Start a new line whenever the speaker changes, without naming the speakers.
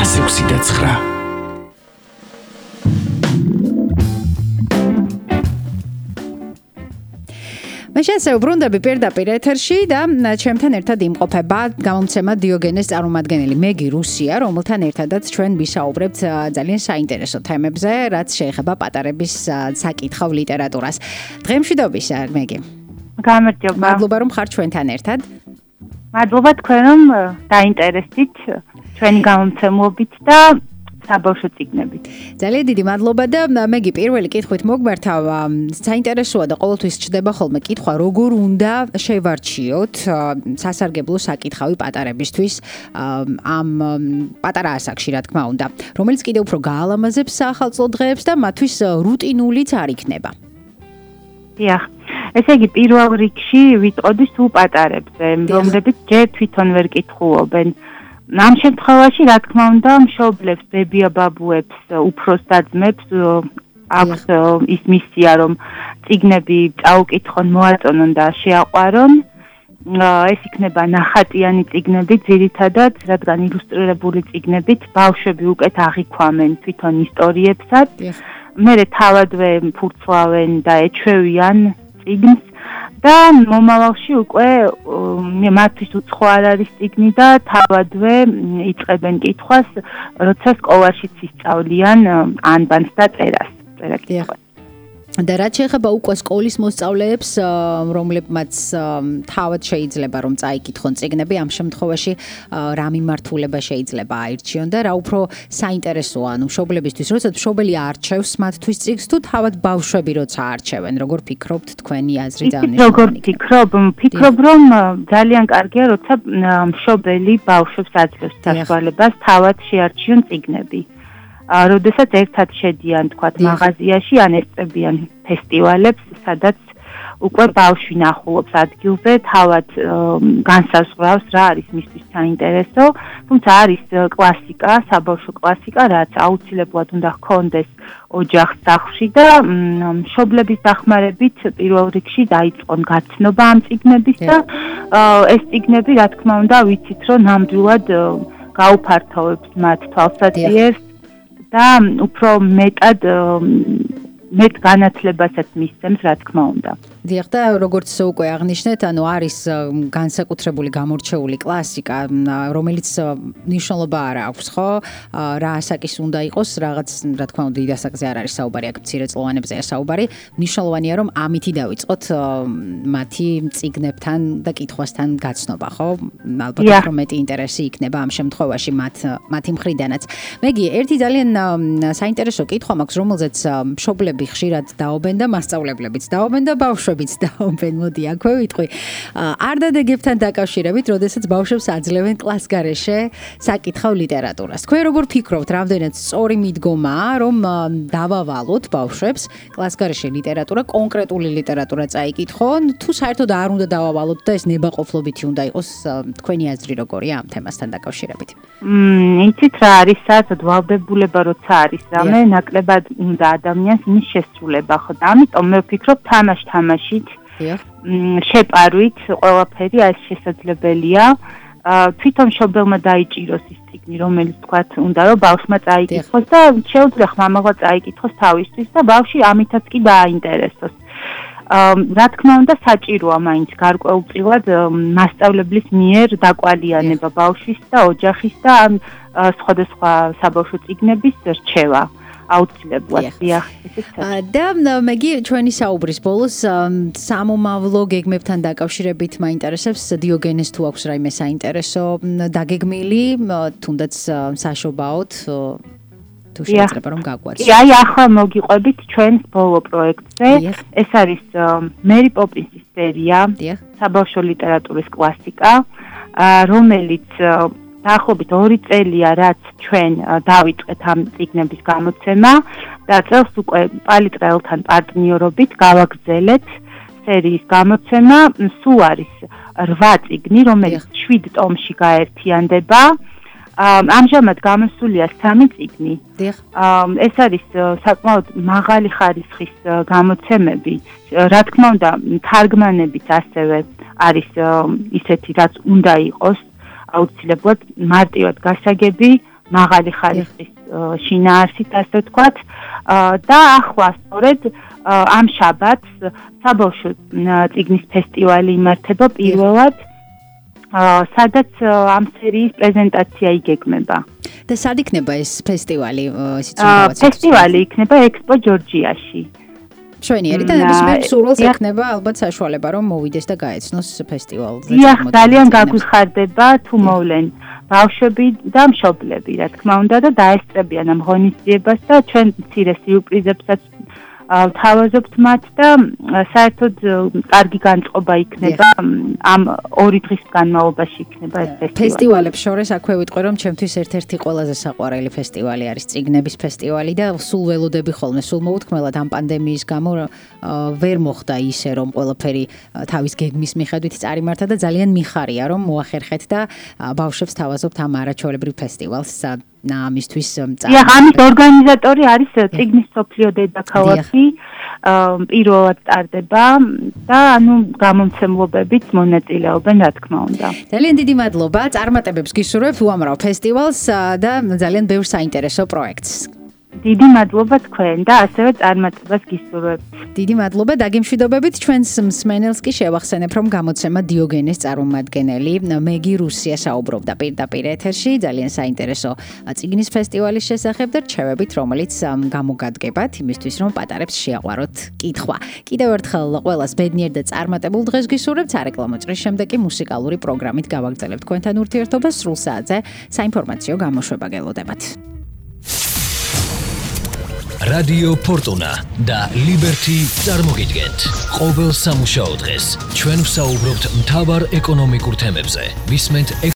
106.9
მე შევბრუნდები პირდაპირ ეთერში და ჩემთან ერთად იმყოფება გამომცემა დიოგენეს წარმომადგენელი მეგი რუსია, რომელთან ერთადაც ჩვენ ვისაუბრებთ ძალიან საინტერესო თემებზე, რაც შეეხება პატარების საკითხავ ლიტერატურას. დღემშვიდობის მეგი.
გამარჯობა.
მადლობა რომ ხარ ჩვენთან ერთად.
მადლობა თქვენ რომ დაინტერესდით ჩვენი გამომცემლობით და საბავშვო წიგნებით.
ძალიან დიდი მადლობა და მეგი პირველი კითხვით მოგმართავ. საინტერესოა და ყოველთვის ჩდება ხოლმე კითხვა, როგორ უნდა შევარჩიოთ სასარგებლო საკითხავი პატარებისთვის ამ პატარა ასაკში, რა თქმა უნდა, რომელიც კიდევ უფრო გაალამაზებს სახელმწიფო დღეებს და მათთვის რუტინულიც არ იქნება.
დიახ. ესე იგი პირველ რიგში ვიტყოდი სულ პატარებზე, რომლებიც ჯერ თვითონ ვერ კითხულობენ. ამ შემთხვევაში, რა თქმა უნდა, მშობლებს, ბებია-ბაბუებს, უფროს და-ძმებს აქვს ის მისია, რომ წიგნები წაუკითხონ, მოაწონონ და შეაყვარონ. ეს იქნება ნახატიანი წიგნები, ძირითადად, რადგან ილუსტრირებული წიგნებით ბავშვები უკეთ აღიქვამენ თვითონ ისტორიებსაც. მერე თავადვე ფურცლავენ და ეჩვევიან წიგნს. და მომავალში უკვე მათთვის უცხო არ არის წიგნი და თავადვე იწყებენ კითხვას, როცა სკოლაშიც ისწავლიან ანბანს და წერას.
და რაც შეეხება უკვე სკოლის მოსწავლეებს, რომლებმაც თავად შეიძლება რომ წაიკითხონ წიგნები, ამ შემთხვევაში რა მიმართულება შეიძლება აირჩიონ და რა უფრო საინტერესოა, ანუ მშობლებისთვის, როცა მშობელი არჩევს მათთვის წიგნს თუ თავად ბავშვები როცა არჩევენ, როგორ ფიქრობთ თქვენი აზრი დანიშნული?
როგორ ფიქრობ რომ ძალიან კარგია, როცა მშობელი ბავშვებს აძლევს საშუალებას თავად შეარჩიონ წიგნები. როდესაც ერთად შედიან, თქვათ, მაღაზიაში ან ესწრებიან ფესტივალებს, სადაც უკვე ბავშვი ნახულობს ადგილზე, თავად განსაზღვრავს რა არის მისთვის საინტერესო, თუმცა არის კლასიკა, საბავშვო კლასიკა, რაც აუცილებლად უნდა ჰქონდეს ოჯახს სახლში და მშობლების დახმარებით პირველ რიგში დაიწყონ გაცნობა ამ წიგნების და ეს წიგნები, რა თქმა უნდა, ვიცით, რომ ნამდვილად გაუფართოვებს მათ თვალსაჩინოს და უფრო მეტ განათლებასაც მისცემს, რა თქმა უნდა.
დიახ, და როგორც უკვე აღნიშნეთ, ანუ არის განსაკუთრებული გამორჩეული კლასიკა, რომელიც მნიშვნელობა არ აქვს, ხო? რა ასაკის უნდა იყოს, რაღაც, რა თქმა უნდა, დიდ ასაკზე არ არის საუბარი, აქ მცირეწლოვანებზეა საუბარი. მნიშვნელოვანია, რომ ამითი დავიწყოთ მათი წიგნებთან და კითხვასთან გაცნობა, ხო? ალბათ უფრო მეტი ინტერესი იქნება ამ შემთხვევაში მათი მხრიდანაც. მეგი, ერთი ძალიან საინტერესო კითხვა მაქვს, რომელზეც მშობლები ხშირად დაობენ და მასწავლებლებიც დაობენ და ბავშვებიც დაობენ, მოდი აქვე ვიტყვი. არ დადეგებთან დაკავშირებით, როდესაც ბავშვებს აძლევენ კლასგარეშე საკითხავ ლიტერატურას. თქვენ როგორ ფიქრობთ, რამდენად სწორი მიდგომაა, რომ დავავალოთ ბავშვებს კლასგარეშე ლიტერატურა, კონკრეტული ლიტერატურა წაიკითხონ, თუ საერთოდ არ უნდა დავავალოთ და ეს ნებაყოფლობითი უნდა იყოს, თქვენი აზრი როგორია ამ თემასთან დაკავშირებით?
იცით რა არის, საერთოდ ვალდებულება როცა არის რამე, ნაკლებად უნდა ადამიანს იმის შესრულება, ხო და ამიტომ მე ვფიქრობ თამაშით შეპარვით ყველაფერი ეს შესაძლებელია. თვითონ მშობელმა დაიჭიროს ის წიგნი, რომელიც თქვათ უნდა რომ ბავშვმა წაიკითხოს და შეუძლია ხმამაღლა წაიკითხოს თავისთვის და ბავშვი ამითაც კი დააინტერესოს. რა თქმა უნდა საჭიროა მაინც გარკვეულწილად მასწავლებლის მიერ დაკვალიანება ბავშვის და ოჯახის და სხვადასხვა საბავშვო წიგნების რჩევა. აუცილებლად.
და მეგი ჩვენი საუბრის ბოლოს სამომავლო გეგმებთან დაკავშირებით მაინტერესებს დიოგენეს თუ აქვს რაიმე საინტერესო დაგეგმილი, თუნდაც საშობაოდ თუ შეიძლება რომ გაგვაცნო.
აი ახლა მოგიყვებით ჩვენს ბოლო პროექტზე. ეს არის მერი პოპინსის სერია, საბავშვო ლიტერატურის კლასიკა, რომელიც დაახლოებით 2 წელია, რაც ჩვენ დავიწყეთ ამ წიგნების გამოცემა და წელს უკვე პალიტრელთან პარტნიორობით გავაგრძელეთ სერიის გამოცემა. სულ არის 8 წიგნი, რომელიც 7 ტომში გაერთიანდება. ამჟამად გამოსულია 3 წიგნი. ეს არის საკმაოდ მაღალი ხარისხის გამოცემები. რა თქმა უნდა, თარგმანებიც ასევე არის ისეთი, რაც უნდა იყოს აუცილებლად მარტივად გასაგები მაღალი ხარისხის შინაარსით, ასე ვთქვათ. და ახლა სწორედ ამ შაბათს საბავშვო წიგნის ფესტივალი იმართება პირველად, სადაც ამ სერიის პრეზენტაცია იგეგმება.
და სად იქნება ეს ფესტივალი?
ფესტივალი იქნება ექსპო ჯორჯიაში.
შვენიერი და ნებისმიერ სურვილს ექნება ალბათ საშუალება რომ მოვიდეს და გაეცნოს ფესტივალზე.
დიახ, ძალიან გაგვიხარდება თუ მოვლენ ბავშვები და მშობლები, რა თქმა უნდა და დაესწრებიან ამ ღონისძიებას და ჩვენ მცირე სიურპრიზებსაც ვთავაზობთ მათ და საერთოდ კარგი განწყობა იქნება ამ 2 დღის განმავლობაში იქნება ეს ფესტივალი.
ფესტივალებს შორის აქვე ვიტყვი რომ ჩემთვის ერთ-ერთი ყველაზე საყვარელი ფესტივალი არის წიგნების ფესტივალი და სულ ველოდები ხოლმე, სულ მოუთქმელად ამ პანდემიის გამო ვერ მოხდა ისე რომ ყველაფერი თავის გეგმის მიხედვით წარიმართა და ძალიან მიხარია რომ მოახერხეთ და ბავშვებს თავაზობთ ამ არაჩვეულებრივ ფესტივალს. ამისთვის
დიახ, ამის ორგანიზატორი არის წიგნის მსოფლიო დედაქალაქი, პირველად ტარდება და გამომცემლობებიც მონაწილეობენ, რა თქმა უნდა.
ძალიან დიდი მადლობა, წარმატებებს გისურვებთ უამრავ ფესტივალს და ძალიან ბევრ საინტერესო პროექტს.
დიდი მადლობა თქვენ და ასევე წარმატებას გისურვებთ.
დიდი მადლობა დაგემშვიდობებით ჩვენს მსმენელს კი შევახსენებ რომ გამოცემა დიოგენეს წარმომადგენელი მეგი რუსია საუბრობდა პირდაპირ ეთერში ძალიან საინტერესო წიგნის ფესტივალის შესახებ და რჩევებით რომელიც გამოგადგებათ იმისთვის რომ პატარებს შეაყვაროთ კითხვა. კიდევ ერთხელ ყველას ბედნიერ და წარმატებულ დღეს გისურვებთ. სარეკლამო წრის შემდეგ კი მუსიკალური პროგრამით გავაგრძელებთ თქვენთან ურთიერთობას სრულ საათზე საინფორმაციო გამოშვება გელოდებათ.
Radio Fortuna და Liberty წარმოგიდგენთ. ყოველ სამუშაო დღეს ჩვენ ვსაუბრობთ მთავარ ეკონომიკურ თემებზე. ვისმენთ